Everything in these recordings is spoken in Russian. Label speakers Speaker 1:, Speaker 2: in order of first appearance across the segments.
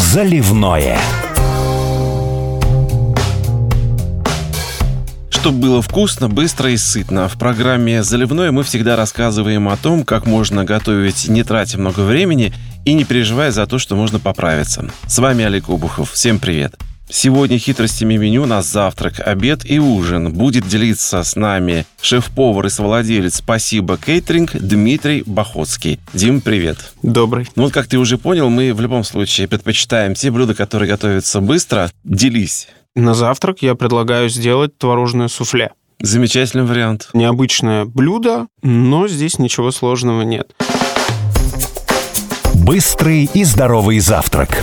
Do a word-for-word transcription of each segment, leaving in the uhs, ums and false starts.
Speaker 1: Заливное.
Speaker 2: Чтобы было вкусно, быстро и сытно. В программе «Заливное» мы всегда рассказываем о том, как можно готовить, не тратя много времени и не переживая за то, что можно поправиться. С вами Олег Обухов. Всем привет. Сегодня хитростями меню у нас завтрак, обед и ужин. Будет делиться с нами шеф-повар и совладелец «Спасибо Кейтеринг» Дмитрий Бахоцкий. Дим, привет.
Speaker 3: Добрый.
Speaker 2: Ну вот, как ты уже понял, мы в любом случае предпочитаем те блюда, которые готовятся быстро. Делись.
Speaker 3: На завтрак я предлагаю сделать творожное суфле.
Speaker 2: Замечательный вариант.
Speaker 3: Необычное блюдо, но здесь ничего сложного нет.
Speaker 1: Быстрый и здоровый завтрак.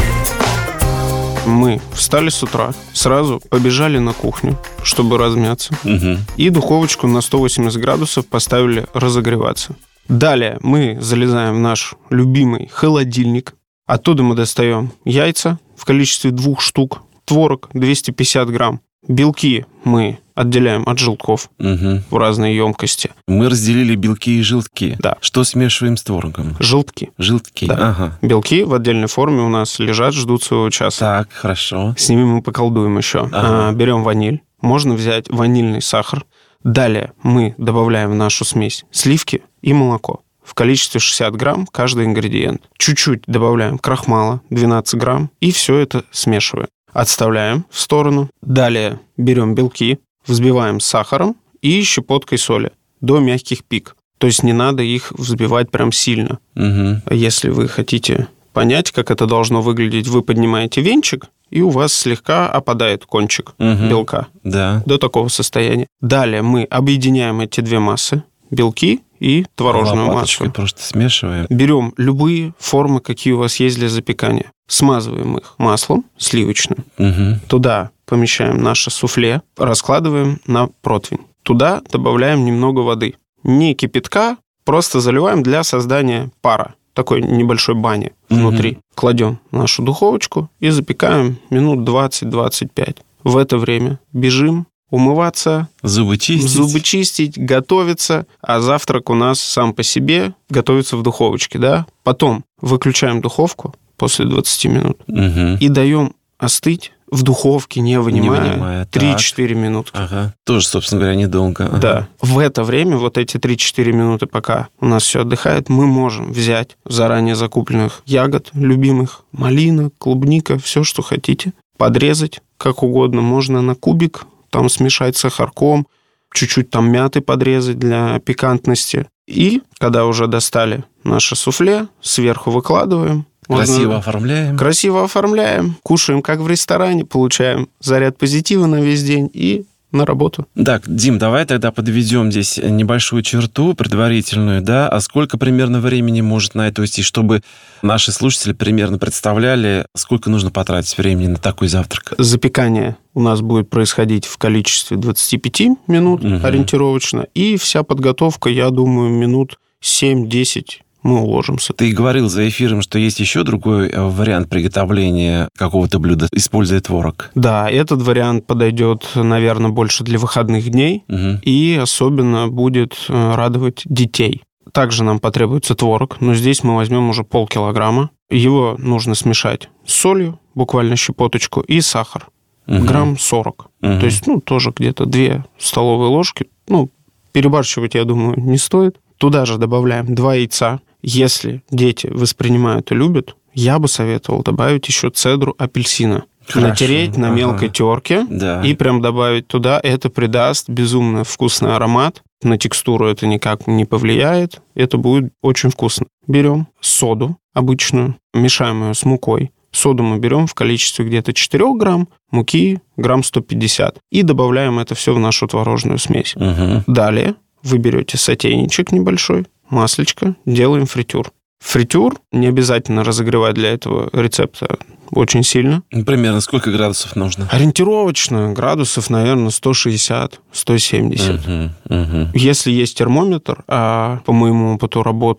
Speaker 3: Мы встали с утра, сразу побежали на кухню, чтобы размяться,
Speaker 2: Угу.
Speaker 3: и духовочку на сто восемьдесят градусов поставили разогреваться. Далее мы залезаем в наш любимый холодильник. Оттуда мы достаем яйца в количестве двух штук, творог двести пятьдесят грамм. Белки мы отделяем от желтков
Speaker 2: Угу.
Speaker 3: в разные емкости.
Speaker 2: Мы разделили белки и желтки.
Speaker 3: Да.
Speaker 2: Что смешиваем с творогом?
Speaker 3: Желтки.
Speaker 2: Желтки.
Speaker 3: Да.
Speaker 2: Ага.
Speaker 3: Белки в отдельной форме у нас лежат, ждут своего часа.
Speaker 2: Так, хорошо.
Speaker 3: С ними мы поколдуем еще.
Speaker 2: Ага.
Speaker 3: А, берем ваниль. Можно взять ванильный сахар. Далее мы добавляем в нашу смесь сливки и молоко. В количестве шестьдесят грамм каждый ингредиент. Чуть-чуть добавляем крахмала, двенадцать грамм. И все это смешиваем. Отставляем в сторону. Далее берем белки, взбиваем с сахаром и щепоткой соли до мягких пик. То есть не надо их взбивать прям сильно.
Speaker 2: Угу.
Speaker 3: Если вы хотите понять, как это должно выглядеть, вы поднимаете венчик, и у вас слегка опадает кончик
Speaker 2: Угу.
Speaker 3: белка
Speaker 2: Да.
Speaker 3: до такого состояния. Далее мы объединяем эти две массы, белки и творожную
Speaker 2: Лопаточкой
Speaker 3: массу.
Speaker 2: просто смешиваем.
Speaker 3: Берем любые формы, какие у вас есть для запекания. Смазываем их маслом сливочным.
Speaker 2: Угу.
Speaker 3: Туда помещаем наше суфле, раскладываем на противень. Туда добавляем немного воды. Не кипятка, просто заливаем для создания пара. Такой небольшой бани внутри.
Speaker 2: Мгм.
Speaker 3: Кладем нашу духовочку и запекаем минут двадцать-двадцать пять. В это время бежим умываться,
Speaker 2: Зубы чистить.
Speaker 3: зубы чистить, готовиться, а завтрак у нас сам по себе готовится в духовочке, да? Потом выключаем духовку после двадцати минут
Speaker 2: Угу.
Speaker 3: и даем остыть в духовке, не вынимая,
Speaker 2: Не вынимая, так.
Speaker 3: три-четыре минуты.
Speaker 2: Ага. Тоже, собственно говоря, недолго. Ага.
Speaker 3: Да. В это время, вот эти три-четыре минуты, пока у нас все отдыхает, мы можем взять заранее закупленных ягод любимых, малина, клубника, все, что хотите, подрезать как угодно. Можно на кубик, там смешать с сахарком, чуть-чуть там мяты подрезать для пикантности. И когда уже достали наше суфле, сверху выкладываем.
Speaker 2: Красиво
Speaker 3: Можно-
Speaker 2: оформляем.
Speaker 3: Красиво оформляем, кушаем, как в ресторане, получаем заряд позитива на весь день и на работу.
Speaker 2: Так, Дим, давай тогда подведем здесь небольшую черту предварительную, да? А сколько примерно времени может на это уйти, чтобы наши слушатели примерно представляли, сколько нужно потратить времени на такой завтрак?
Speaker 3: Запекание у нас будет происходить в количестве двадцать пять минут
Speaker 2: Мгм.
Speaker 3: ориентировочно, и вся подготовка, я думаю, минут семь-десять мы уложимся.
Speaker 2: Ты говорил за эфиром, что есть еще другой э, вариант приготовления какого-то блюда, используя творог.
Speaker 3: Да, этот вариант подойдет, наверное, больше для выходных дней,
Speaker 2: Угу.
Speaker 3: и особенно будет э, радовать детей. Также нам потребуется творог, но здесь мы возьмем уже полкилограмма. Его нужно смешать с солью, буквально щепоточку, и сахар.
Speaker 2: Мгм.
Speaker 3: Грамм сорок.
Speaker 2: Мгм.
Speaker 3: То есть, ну, тоже где-то две столовые ложки. Ну, перебарщивать, я думаю, не стоит. Туда же добавляем два яйца. Если дети воспринимают и любят, я бы советовал добавить еще цедру апельсина.
Speaker 2: Хорошо.
Speaker 3: Натереть на
Speaker 2: Ага.
Speaker 3: мелкой терке
Speaker 2: Да.
Speaker 3: и прям добавить туда. Это придаст безумно вкусный аромат. На текстуру это никак не повлияет. Это будет очень вкусно. Берем соду обычную, мешаем ее с мукой. Соду мы берем в количестве где-то четыре грамм, муки грамм сто пятьдесят. И добавляем это все в нашу творожную смесь.
Speaker 2: Угу.
Speaker 3: Далее вы берете сотейничек небольшой, маслечко, делаем фритюр. Фритюр не обязательно разогревать для этого рецепта очень сильно.
Speaker 2: Примерно сколько градусов нужно?
Speaker 3: Ориентировочно градусов, наверное, сто шестьдесят - сто семьдесят.
Speaker 2: Угу. Угу.
Speaker 3: Если есть термометр, а по моему опыту работы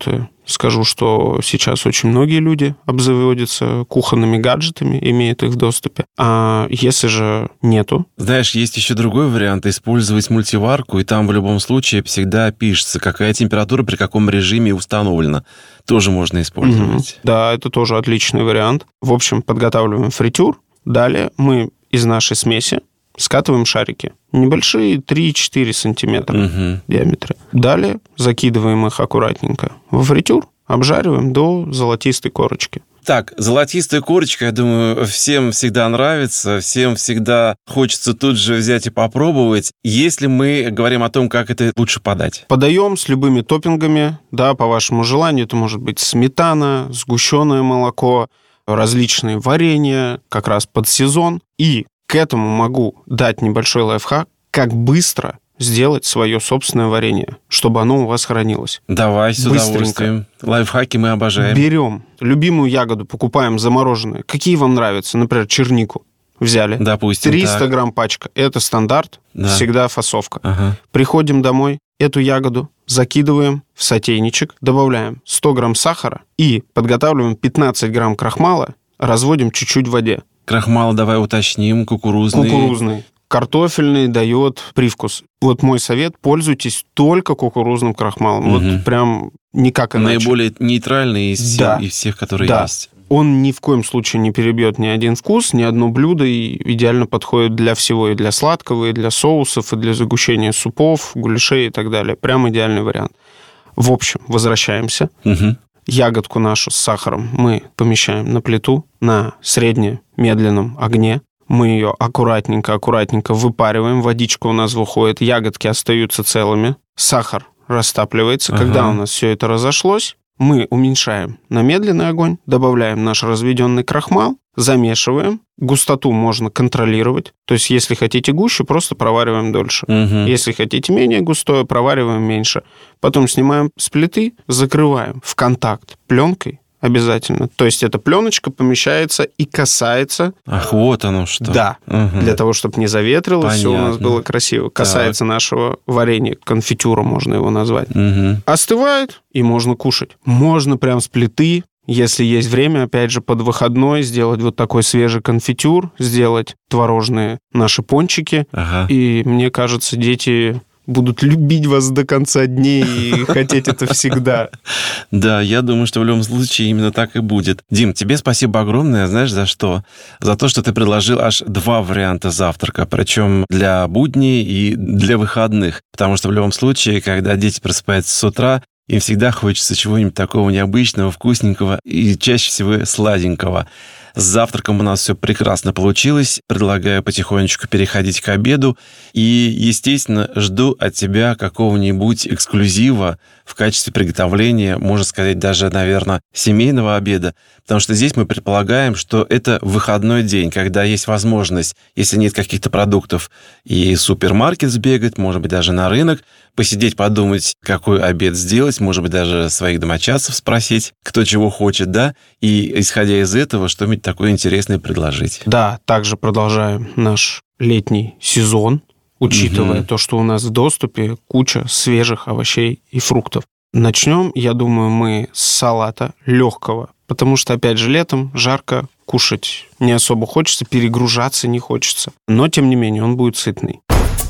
Speaker 3: Скажу, что сейчас очень многие люди обзаводятся кухонными гаджетами, имеют их в доступе. А если же нету?
Speaker 2: Знаешь, есть еще другой вариант — использовать мультиварку, и там в любом случае всегда пишется, какая температура при каком режиме установлена. Тоже можно использовать.
Speaker 3: Mm-hmm. Да, это тоже отличный вариант. В общем, подготавливаем фритюр. Далее мы из нашей смеси скатываем шарики. Небольшие, три-четыре сантиметра
Speaker 2: угу.
Speaker 3: в диаметре. Далее закидываем их аккуратненько во фритюр, обжариваем до золотистой корочки.
Speaker 2: Так, золотистая корочка, я думаю, всем всегда нравится, всем всегда хочется тут же взять и попробовать. Если мы говорим о том, как это лучше подать.
Speaker 3: Подаем с любыми топпингами, да, по вашему желанию. Это может быть сметана, сгущенное молоко, различные варенья, как раз под сезон. И к этому могу дать небольшой лайфхак, как быстро сделать свое собственное варенье, чтобы оно у вас хранилось.
Speaker 2: Давай, с
Speaker 3: Быстренько.
Speaker 2: удовольствием. Лайфхаки мы обожаем.
Speaker 3: Берем любимую ягоду, покупаем замороженные. Какие вам нравятся? Например, чернику. Взяли.
Speaker 2: Допустим,
Speaker 3: триста
Speaker 2: так.
Speaker 3: грамм пачка. Это стандарт,
Speaker 2: да.
Speaker 3: всегда фасовка.
Speaker 2: Ага.
Speaker 3: Приходим домой, эту ягоду закидываем в сотейничек, добавляем сто грамм сахара и подготавливаем пятнадцать грамм крахмала, разводим чуть-чуть в воде.
Speaker 2: Крахмал давай уточним, кукурузный.
Speaker 3: Кукурузный. Картофельный дает привкус. Вот мой совет, пользуйтесь только кукурузным крахмалом.
Speaker 2: Угу.
Speaker 3: Вот прям никак иначе.
Speaker 2: Наиболее нейтральный из,
Speaker 3: да.
Speaker 2: всех, из всех, которые
Speaker 3: да.
Speaker 2: есть.
Speaker 3: Он ни в коем случае не перебьет ни один вкус, ни одно блюдо, и идеально подходит для всего, и для сладкого, и для соусов, и для загущения супов, гуляшей и так далее. Прям идеальный вариант. В общем, возвращаемся.
Speaker 2: Угу.
Speaker 3: Ягодку нашу с сахаром мы помещаем на плиту на средне-медленном огне. Мы ее аккуратненько-аккуратненько выпариваем. Водичка у нас выходит, ягодки остаются целыми. Сахар растапливается.
Speaker 2: Ага.
Speaker 3: Когда у нас все это разошлось, мы уменьшаем на медленный огонь, добавляем наш разведенный крахмал, замешиваем. Густоту можно контролировать. То есть, если хотите гуще, просто провариваем дольше.
Speaker 2: Угу.
Speaker 3: Если хотите менее густое, провариваем меньше. Потом снимаем с плиты, закрываем в контакт пленкой обязательно. То есть, эта пленочка помещается и касается...
Speaker 2: Ах, вот оно что.
Speaker 3: Да.
Speaker 2: Угу.
Speaker 3: Для того, чтобы не заветрилось, все у нас
Speaker 2: Понятно.
Speaker 3: было красиво. Касается
Speaker 2: Так.
Speaker 3: нашего варенья, конфитюра можно его назвать.
Speaker 2: Угу.
Speaker 3: Остывает, и можно кушать. Можно прям с плиты, если есть время, опять же, под выходной, сделать вот такой свежий конфитюр, сделать творожные наши пончики.
Speaker 2: Ага.
Speaker 3: И мне кажется, дети будут любить вас до конца дней и хотеть это всегда.
Speaker 2: Да, я думаю, что в любом случае именно так и будет. Дим, тебе спасибо огромное, знаешь, за что? За то, что ты предложил аж два варианта завтрака, причем для будней и для выходных. Потому что в любом случае, когда дети просыпаются с утра, им всегда хочется чего-нибудь такого необычного, вкусненького и чаще всего сладенького. С завтраком у нас все прекрасно получилось. Предлагаю потихонечку переходить к обеду. И, естественно, жду от тебя какого-нибудь эксклюзива в качестве приготовления, можно сказать, даже, наверное, семейного обеда. Потому что здесь мы предполагаем, что это выходной день, когда есть возможность, если нет каких-то продуктов, и в супермаркет сбегать, может быть, даже на рынок, посидеть, подумать, какой обед сделать, может быть, даже своих домочадцев спросить, кто чего хочет, да, и, исходя из этого, что-нибудь такое интересное предложить.
Speaker 3: Да, также продолжаем наш летний сезон, учитывая
Speaker 2: Угу.
Speaker 3: то, что у нас в доступе куча свежих овощей и фруктов. Начнем, я думаю, мы с салата легкого, потому что, опять же, летом жарко, кушать не особо хочется, перегружаться не хочется. Но, тем не менее, он будет сытный.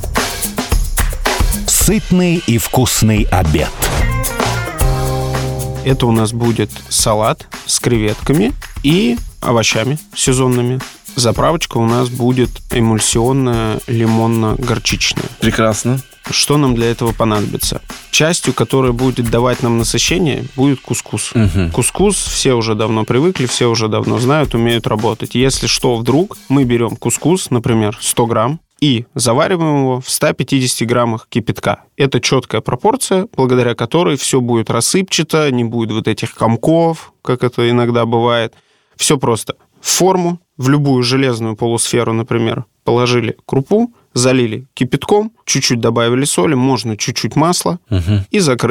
Speaker 1: Сытный и вкусный обед.
Speaker 3: Это у нас будет салат с креветками и овощами сезонными. Заправочка у нас будет эмульсионная лимонно-горчичная.
Speaker 2: Прекрасно.
Speaker 3: Что нам для этого понадобится? Частью, которая будет давать нам насыщение, будет кускус.
Speaker 2: Угу.
Speaker 3: Кускус все уже давно привыкли, все уже давно знают, умеют работать. Если что, вдруг мы берем кускус, например, сто грамм, и завариваем его в ста пятидесяти граммах кипятка. Это четкая пропорция, благодаря которой все будет рассыпчато, не будет вот этих комков, как это иногда бывает. Все просто. В форму, в любую железную полусферу, например, положили крупу, залили кипятком, чуть-чуть добавили соли, можно чуть-чуть масла
Speaker 2: Угу.
Speaker 3: и закрыли.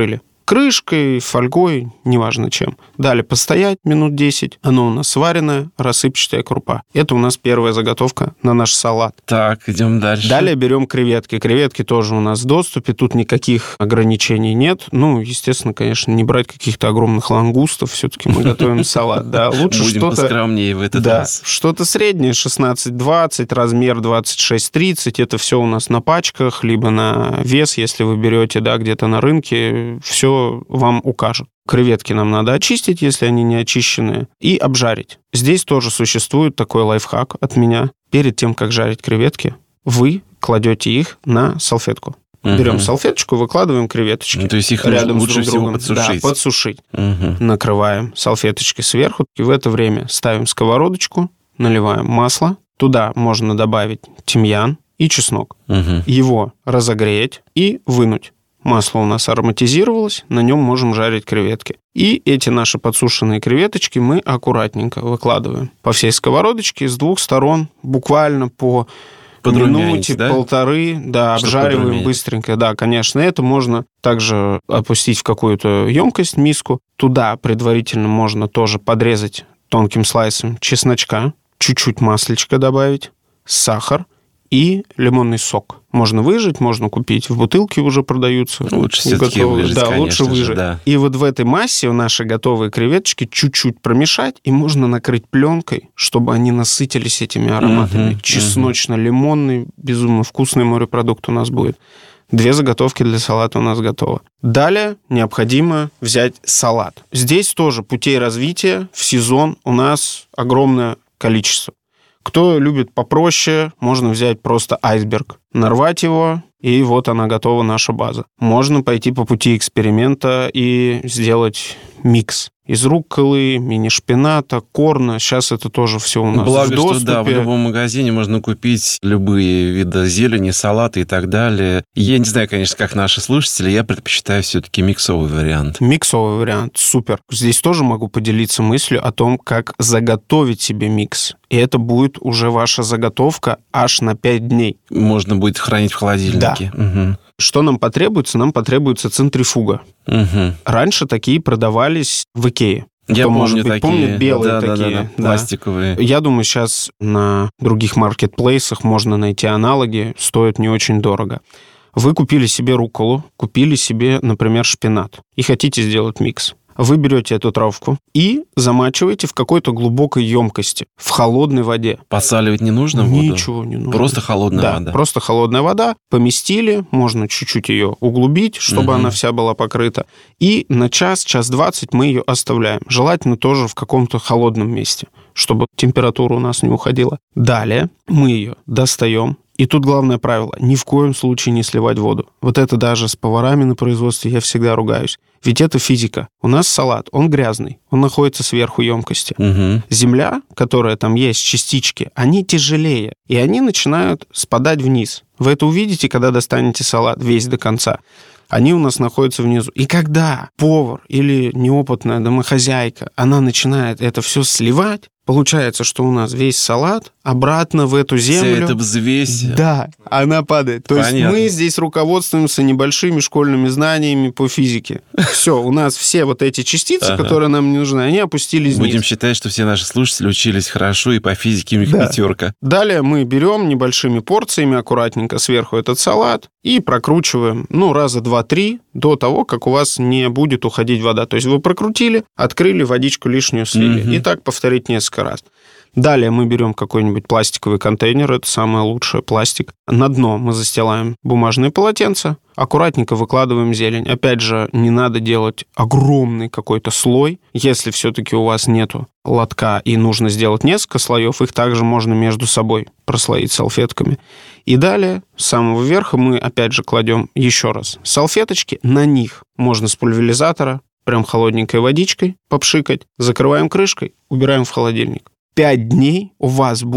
Speaker 3: крышкой, фольгой, неважно чем. Дали постоять минут десять. Оно у нас сваренное, рассыпчатая крупа. Это у нас первая заготовка на наш салат.
Speaker 2: Так, идем дальше.
Speaker 3: Далее берем креветки. Креветки тоже у нас в доступе. Тут никаких ограничений нет. Ну, естественно, конечно, не брать каких-то огромных лангустов. Все-таки мы готовим салат. Да, лучше
Speaker 2: Будем
Speaker 3: что-то...
Speaker 2: поскромнее в этот
Speaker 3: да,
Speaker 2: раз.
Speaker 3: что-то среднее, шестнадцать двадцать, размер двадцать шесть тридцать. Это все у нас на пачках, либо на вес, если вы берете, да, где-то на рынке. Все вам укажут. Креветки нам надо очистить, если они не очищенные, и обжарить. Здесь тоже существует такой лайфхак от меня. Перед тем, как жарить креветки, вы кладете их на салфетку. Угу. Берем салфеточку, выкладываем креветочки.
Speaker 2: Ну, то есть их
Speaker 3: рядом
Speaker 2: лучше
Speaker 3: с друг
Speaker 2: всего
Speaker 3: другом.
Speaker 2: подсушить.
Speaker 3: Да, подсушить.
Speaker 2: Угу.
Speaker 3: Накрываем салфеточкой сверху. И в это время ставим сковородочку, наливаем масло. Туда можно добавить тимьян и чеснок.
Speaker 2: Угу.
Speaker 3: Его разогреть и вынуть. Масло у нас ароматизировалось, на нем можем жарить креветки. И эти наши подсушенные креветочки мы аккуратненько выкладываем по всей сковородочке с двух сторон, буквально по минуте,
Speaker 2: да?
Speaker 3: полторы, да,
Speaker 2: Чтобы
Speaker 3: обжариваем
Speaker 2: подрумянить.
Speaker 3: быстренько. Да, конечно, это можно также опустить в какую-то емкость, миску. Туда предварительно можно тоже подрезать тонким слайсом чесночка, чуть-чуть маслечка добавить, сахар и лимонный сок. Можно выжать, можно купить. В бутылке уже продаются.
Speaker 2: Лучше все-таки
Speaker 3: готовые.
Speaker 2: выжать,
Speaker 3: Да,
Speaker 2: конечно
Speaker 3: лучше
Speaker 2: же,
Speaker 3: выжать.
Speaker 2: да.
Speaker 3: И вот в этой массе наши готовые креветочки чуть-чуть промешать, и можно накрыть пленкой, чтобы они насытились этими ароматами.
Speaker 2: Мгм,
Speaker 3: Чесночно-лимонный, безумно вкусный морепродукт у нас будет. Две заготовки для салата у нас готовы. Далее необходимо взять салат. Здесь тоже путей развития в сезон у нас огромное количество. Кто любит попроще, можно взять просто айсберг, нарвать его, и вот она готова, наша база. Можно пойти по пути эксперимента и сделать микс из рукколы, мини-шпината, корна. Сейчас это тоже все у нас
Speaker 2: Благо,
Speaker 3: в доступе.
Speaker 2: что да, в любом магазине можно купить любые виды зелени, салаты и так далее. Я не знаю, конечно, как наши слушатели, я предпочитаю все-таки миксовый вариант.
Speaker 3: Миксовый вариант, супер. Здесь тоже могу поделиться мыслью о том, как заготовить себе микс. И это будет уже ваша заготовка аж на пять дней.
Speaker 2: Можно будет хранить в холодильнике.
Speaker 3: Да.
Speaker 2: Угу.
Speaker 3: Что нам потребуется? Нам потребуется центрифуга.
Speaker 2: Угу.
Speaker 3: Раньше такие продавались в Икее.
Speaker 2: Я
Speaker 3: Кто,
Speaker 2: помню
Speaker 3: может быть,
Speaker 2: такие.
Speaker 3: помнит, белые
Speaker 2: да,
Speaker 3: такие.
Speaker 2: Да, да, да,
Speaker 3: да.
Speaker 2: пластиковые.
Speaker 3: Я думаю, сейчас на других маркетплейсах можно найти аналоги, стоят не очень дорого. Вы купили себе рукколу, купили себе, например, шпинат, и хотите сделать микс. Вы берете эту травку и замачиваете в какой-то глубокой емкости, в холодной воде.
Speaker 2: Посаливать не нужно воду?
Speaker 3: Ничего не нужно.
Speaker 2: Просто холодная
Speaker 3: да,
Speaker 2: вода.
Speaker 3: просто холодная вода. Поместили, можно чуть-чуть ее углубить, чтобы
Speaker 2: Мгм.
Speaker 3: она вся была покрыта. И на час, час двадцать мы ее оставляем. Желательно тоже в каком-то холодном месте, чтобы температура у нас не уходила. Далее мы ее достаем. И тут главное правило – ни в коем случае не сливать воду. Вот это даже с поварами на производстве я всегда ругаюсь. Ведь это физика. У нас салат, он грязный, он находится сверху емкости.
Speaker 2: Угу.
Speaker 3: Земля, которая там есть, частички, они тяжелее, и они начинают спадать вниз. Вы это увидите, когда достанете салат весь до конца. Они у нас находятся внизу. И когда повар или неопытная домохозяйка, она начинает это все сливать, получается, что у нас весь салат обратно в эту землю.
Speaker 2: Вся эта взвесь.
Speaker 3: Да, она падает. То
Speaker 2: Понятно.
Speaker 3: есть мы здесь руководствуемся небольшими школьными знаниями по физике. Все, у нас все вот эти частицы,
Speaker 2: Ага.
Speaker 3: которые нам не нужны, они опустились вниз.
Speaker 2: Будем считать, что все наши слушатели учились хорошо, и по физике у них
Speaker 3: Да.
Speaker 2: пятерка.
Speaker 3: Далее мы берем небольшими порциями аккуратненько сверху этот салат и прокручиваем, ну, раза два-три до того, как у вас не будет уходить вода. То есть вы прокрутили, открыли, водичку лишнюю слили.
Speaker 2: Мгм.
Speaker 3: И так повторить несколько раз. Далее мы берем какой-нибудь пластиковый контейнер, это самое лучшее, пластик. На дно мы застилаем бумажные полотенца, аккуратненько выкладываем зелень. Опять же, не надо делать огромный какой-то слой. Если все-таки у вас нету лотка и нужно сделать несколько слоев, их также можно между собой прослоить салфетками. И далее с самого верха мы опять же кладем еще раз салфеточки, на них можно с пульверизатора прям холодненькой водичкой попшикать, закрываем крышкой, убираем в холодильник. Пять дней у вас будет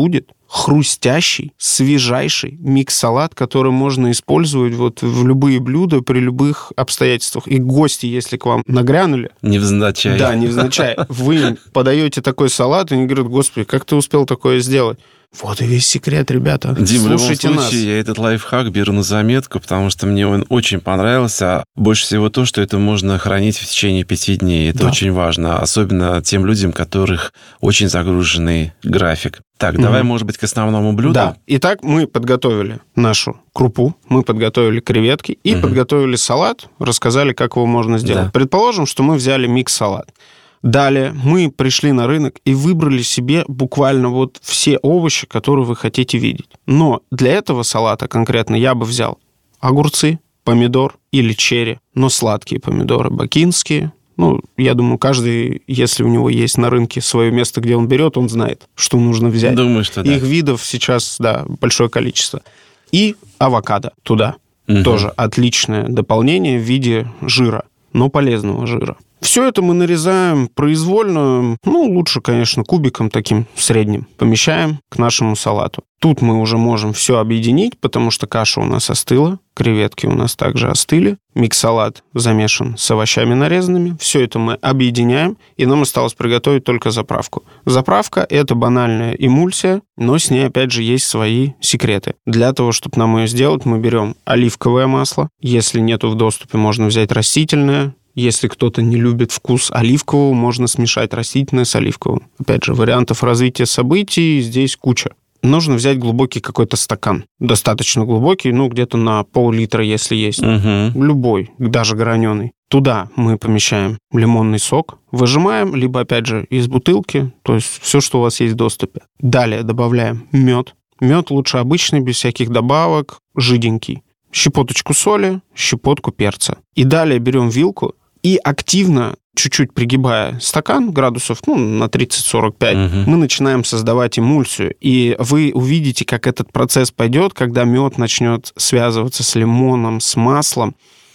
Speaker 3: хрустящий, свежайший микс-салат, который можно использовать вот в любые блюда при любых обстоятельствах. И гости, если к вам нагрянули...
Speaker 2: Невзначай.
Speaker 3: Да, невзначай. Вы им подаете такой салат, и они говорят: господи, как ты успел такое сделать? Вот и весь секрет, ребята.
Speaker 2: Дим,
Speaker 3: слушайте
Speaker 2: в любом
Speaker 3: нас.
Speaker 2: случае, я этот лайфхак беру на заметку, потому что мне он очень понравился. Больше всего то, что это можно хранить в течение пяти дней. Это
Speaker 3: да.
Speaker 2: очень важно, особенно тем людям, у которых очень загруженный график. Так, угу. давай, может быть, к основному блюду.
Speaker 3: Да. Итак, мы подготовили нашу крупу, мы подготовили креветки и угу. подготовили салат, рассказали, как его можно сделать. Да. Предположим, что мы взяли микс-салат. Далее мы пришли на рынок и выбрали себе буквально вот все овощи, которые вы хотите видеть. Но для этого салата конкретно я бы взял огурцы, помидор или черри, но сладкие помидоры, бакинские. Ну, я думаю, каждый, если у него есть на рынке свое место, где он берет, он знает, что нужно взять.
Speaker 2: Думаю, что да.
Speaker 3: Их видов сейчас, да, большое количество. И авокадо туда. Угу. Тоже отличное дополнение в виде жира, но полезного жира. Все это мы нарезаем произвольно, ну, лучше, конечно, кубиком таким средним, помещаем к нашему салату. Тут мы уже можем все объединить, потому что каша у нас остыла, креветки у нас также остыли, микс-салат замешан с овощами нарезанными. Все это мы объединяем, и нам осталось приготовить только заправку. Заправка – это банальная эмульсия, но с ней, опять же, есть свои секреты. Для того, чтобы нам ее сделать, мы берем оливковое масло. Если нету в доступе, можно взять растительное. Если кто-то не любит вкус оливкового, можно смешать растительное с оливковым. Опять же, вариантов развития событий здесь куча. Нужно взять глубокий какой-то стакан. Достаточно глубокий, ну, где-то на пол-литра, если есть.
Speaker 2: Угу.
Speaker 3: Любой, даже граненый. Туда мы помещаем лимонный сок, выжимаем, либо, опять же, из бутылки, то есть все, что у вас есть в доступе. Далее добавляем мед. Мед лучше обычный, без всяких добавок, жиденький. Щепоточку соли, щепотку перца. И далее берем вилку и активно, чуть-чуть пригибая стакан градусов, ну, на тридцать-сорок пять, угу. мы начинаем создавать эмульсию. И вы увидите, как этот процесс пойдет, когда мед начнет связываться с лимоном, с маслом.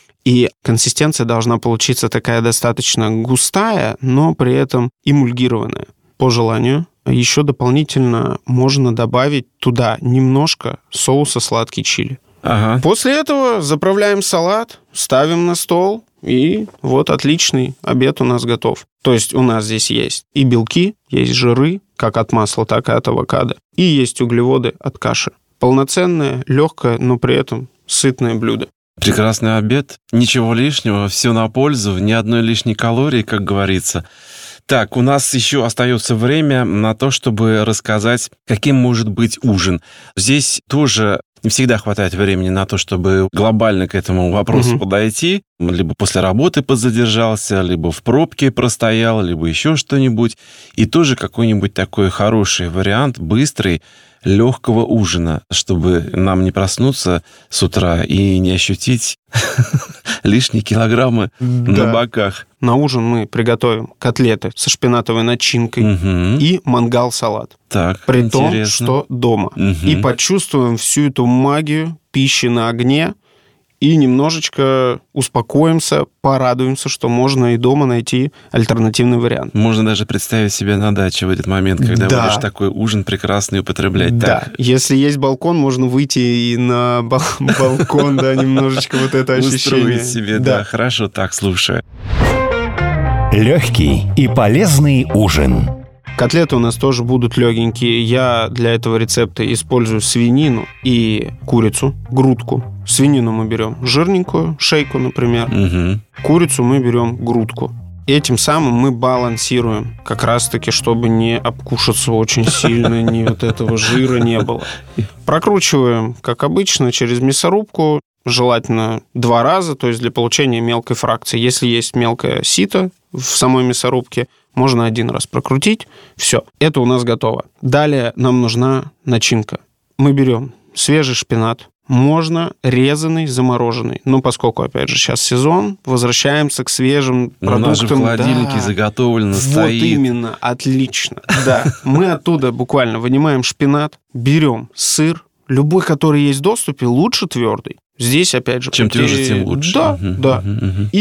Speaker 3: И консистенция должна получиться такая достаточно густая, но при этом эмульгированная. По желанию. Еще дополнительно можно добавить туда немножко соуса сладкий чили.
Speaker 2: Ага.
Speaker 3: После этого заправляем салат, ставим на стол, и вот отличный обед у нас готов. То есть у нас здесь есть и белки, есть жиры, как от масла, так и от авокадо, и есть углеводы от каши. Полноценное, легкое, но при этом сытное блюдо.
Speaker 2: Прекрасный обед, ничего лишнего, все на пользу, ни одной лишней калории, как говорится. Так, у нас еще остается время на то, чтобы рассказать, каким может быть ужин. Здесь тоже не всегда хватает времени на то, чтобы глобально к этому вопросу угу. подойти. Либо после работы подзадержался, либо в пробке простоял, либо еще что-нибудь. И тоже какой-нибудь такой хороший вариант, быстрый, легкого ужина, чтобы нам не проснуться с утра и не ощутить лишние килограммы да. на боках.
Speaker 3: На ужин мы приготовим котлеты со шпинатовой начинкой угу. и мангал-салат.
Speaker 2: Так,
Speaker 3: При
Speaker 2: интересно.
Speaker 3: том, что дома.
Speaker 2: Угу.
Speaker 3: И почувствуем всю эту магию пищи на огне, и немножечко успокоимся, порадуемся, что можно и дома найти альтернативный вариант.
Speaker 2: Можно даже представить себе на даче в этот момент, когда да. будешь такой ужин прекрасный употреблять.
Speaker 3: Да,
Speaker 2: так.
Speaker 3: Если есть балкон, можно выйти и на балкон, да, немножечко вот это ощущение.
Speaker 2: Устроить себе, да, хорошо, так, слушаю.
Speaker 1: Легкий и полезный ужин.
Speaker 3: Котлеты у нас тоже будут легенькие. Я для этого рецепта использую свинину и курицу, грудку. Свинину мы берем жирненькую, шейку, например.
Speaker 2: Угу.
Speaker 3: Курицу мы берем грудку. Этим самым мы балансируем, как раз-таки, чтобы не обкушаться очень сильно, ни вот этого жира не было. Прокручиваем, как обычно, через мясорубку, желательно два раза, то есть для получения мелкой фракции. Если есть мелкое сито в самой мясорубке, можно один раз прокрутить. Все, это у нас готово. Далее нам нужна начинка. Мы берем свежий шпинат, можно резанный, замороженный. Но поскольку, опять же, сейчас сезон, возвращаемся к свежим продуктам.
Speaker 2: У нас же в холодильнике да. заготовлено
Speaker 3: вот
Speaker 2: стоит.
Speaker 3: Вот именно, отлично. Да, мы оттуда буквально вынимаем шпинат, берем сыр, любой, который есть в доступе, лучше твердый. Здесь, опять же...
Speaker 2: Чем тверже, тем лучше.
Speaker 3: Да,
Speaker 2: угу,
Speaker 3: да.
Speaker 2: Угу, угу.
Speaker 3: И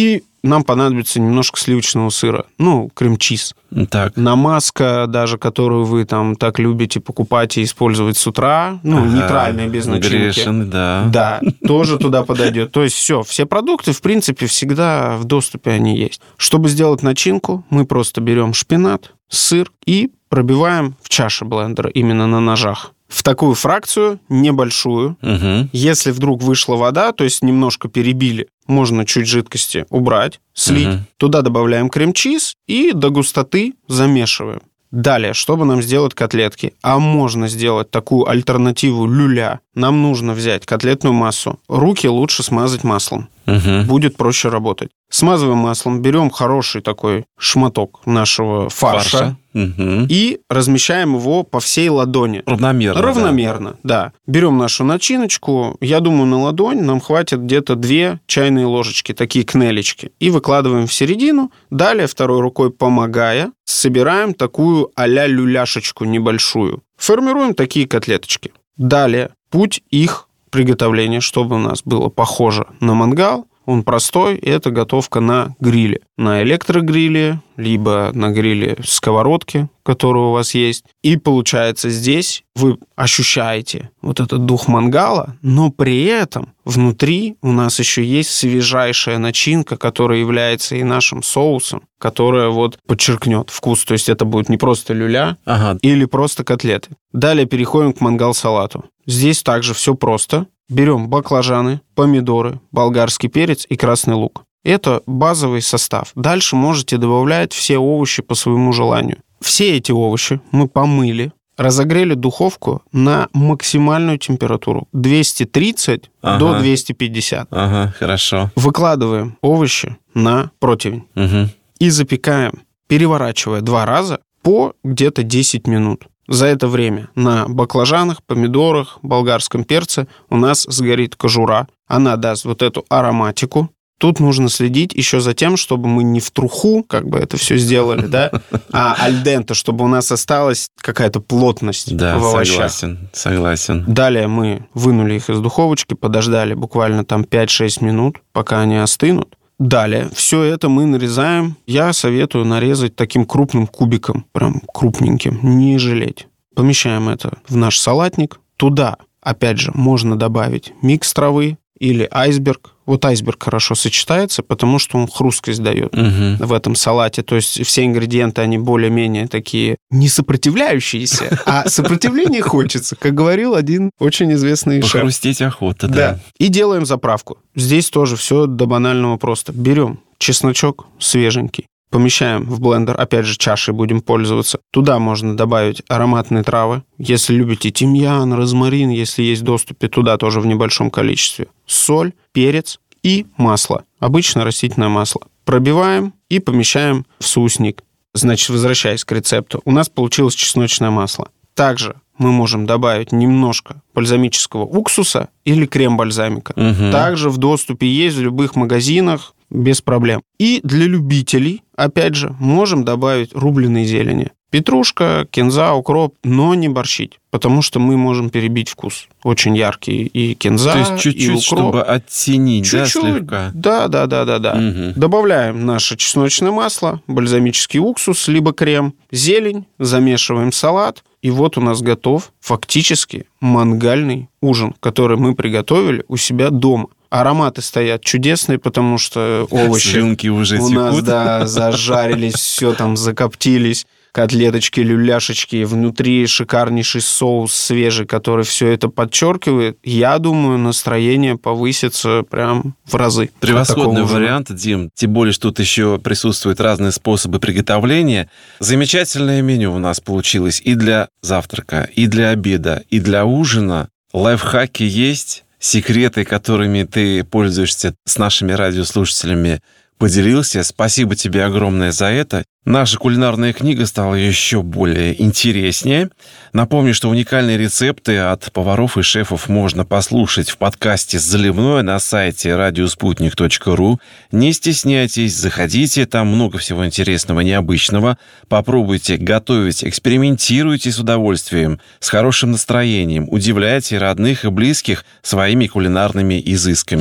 Speaker 3: нам понадобится немножко сливочного сыра, ну, крем-чиз.
Speaker 2: Так.
Speaker 3: Намазка даже, которую вы там так любите покупать и использовать с утра, ну, ага, нейтральная, без начинки.
Speaker 2: Грешен, да.
Speaker 3: Да, тоже туда подойдет. То есть все, все продукты, в принципе, всегда в доступе они есть. Чтобы сделать начинку, мы просто берем шпинат, сыр и пробиваем в чаше блендера, именно на ножах. В такую фракцию небольшую.
Speaker 2: Угу.
Speaker 3: Если вдруг вышла вода, то есть немножко перебили, можно чуть жидкости убрать, слить. Угу. Туда добавляем крем-чиз и до густоты замешиваем. Далее, чтобы нам сделать котлетки, а можно сделать такую альтернативу люля, нам нужно взять котлетную массу. Руки лучше смазать маслом. Угу. Будет проще работать. Смазываем маслом, берем хороший такой шматок нашего фарша, фарша. Угу. И размещаем его по всей ладони.
Speaker 2: Равномерно.
Speaker 3: Равномерно, да. да. Берем нашу начиночку, я думаю, на ладонь нам хватит где-то две чайные ложечки, такие кнелечки, и выкладываем в середину. Далее, второй рукой помогая, собираем такую а-ля люляшечку небольшую. Формируем такие котлеточки. Далее, путь их приготовления, чтобы у нас было похоже на мангал, он простой, и это готовка на гриле. На электрогриле, либо на гриле сковородки, которые у вас есть. И получается, здесь вы ощущаете вот этот дух мангала, но при этом внутри у нас еще есть свежайшая начинка, которая является и нашим соусом, которая вот подчеркнет вкус. То есть это будет не просто люля, ага, или просто котлеты. Далее переходим к мангал-салату. Здесь также все просто. Берем баклажаны, помидоры, болгарский перец и красный лук. Это базовый состав. Дальше можете добавлять все овощи по своему желанию. Все эти овощи мы помыли, разогрели духовку на максимальную температуру двести тридцать ага. до двести пятьдесят.
Speaker 2: Ага, хорошо.
Speaker 3: Выкладываем овощи на противень угу. и запекаем, переворачивая два раза по где-то десять минут. За это время на баклажанах, помидорах, болгарском перце у нас сгорит кожура. Она даст вот эту ароматику. Тут нужно следить еще за тем, чтобы мы не в труху как бы это все сделали, да, а аль денте, чтобы у нас осталась какая-то плотность
Speaker 2: да,
Speaker 3: в овощах.
Speaker 2: Согласен, согласен.
Speaker 3: Далее мы вынули их из духовочки, подождали буквально там пять-шесть минут, пока они остынут. Далее все это мы нарезаем. Я советую нарезать таким крупным кубиком, прям крупненьким, не жалеть. Помещаем это в наш салатник. Туда, опять же, можно добавить микс травы или айсберг. Вот айсберг хорошо сочетается, потому что он хрусткость дает угу. в этом салате. То есть все ингредиенты, они более-менее такие не сопротивляющиеся, а сопротивление хочется, как говорил один очень известный шеф.
Speaker 2: Похрустеть охота, да.
Speaker 3: да. И делаем заправку. Здесь тоже все до банального просто. Берем чесночок свеженький, помещаем в блендер, опять же, чашей будем пользоваться. Туда можно добавить ароматные травы. Если любите тимьян, розмарин, если есть в доступе, туда тоже в небольшом количестве. Соль, перец и масло. Обычно растительное масло. Пробиваем и помещаем в соусник. Значит, возвращаясь к рецепту, у нас получилось чесночное масло. Также мы можем добавить немножко бальзамического уксуса или крем-бальзамика. Угу. Также в доступе есть в любых магазинах без проблем. И для любителей, опять же, можем добавить рубленой зелени. Петрушка, кинза, укроп, но не борщить, потому что мы можем перебить вкус. Очень яркий и кинза,
Speaker 2: то есть чуть-чуть,
Speaker 3: и укроп.
Speaker 2: Чтобы оттенить,
Speaker 3: чуть-чуть,
Speaker 2: да, слегка?
Speaker 3: Да, да, да, да, да. Угу. Добавляем наше чесночное масло, бальзамический уксус, либо крем, зелень, замешиваем салат, и вот у нас готов фактически мангальный ужин, который мы приготовили у себя дома. Ароматы стоят чудесные, потому что овощи
Speaker 2: слюнки уже
Speaker 3: у
Speaker 2: текут.
Speaker 3: нас, да, зажарились, все там закоптились. Котлеточки, люляшечки, внутри шикарнейший соус свежий, который все это подчеркивает. Я думаю, настроение повысится прям в разы.
Speaker 2: Превосходный вариант, Дим. Тем более, что тут еще присутствуют разные способы приготовления. Замечательное меню у нас получилось и для завтрака, и для обеда, и для ужина. Лайфхаки есть, секреты, которыми ты пользуешься с нашими радиослушателями, поделился. Спасибо тебе огромное за это. Наша кулинарная книга стала еще более интереснее. Напомню, что уникальные рецепты от поваров и шефов можно послушать в подкасте «Заливное» на сайте радиоспутник точка ру. Не стесняйтесь, заходите, там много всего интересного, необычного. Попробуйте готовить, экспериментируйте с удовольствием, с хорошим настроением, удивляйте родных и близких своими кулинарными изысками.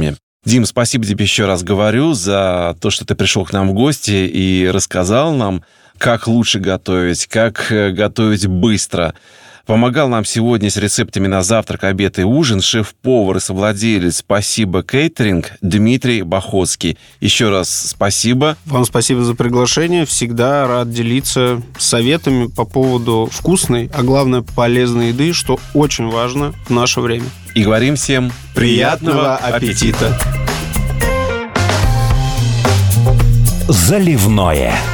Speaker 2: Дим, спасибо тебе еще раз говорю за то, что ты пришел к нам в гости и рассказал нам, как лучше готовить, как готовить быстро. Помогал нам сегодня с рецептами на завтрак, обед и ужин шеф-повар и совладелец «Спасибо Кейтеринг» Дмитрий Бахоцкий. Еще раз спасибо.
Speaker 3: Вам спасибо за приглашение. Всегда рад делиться советами по поводу вкусной, а главное полезной еды, что очень важно в наше время.
Speaker 2: И говорим всем приятного аппетита!
Speaker 1: Заливное.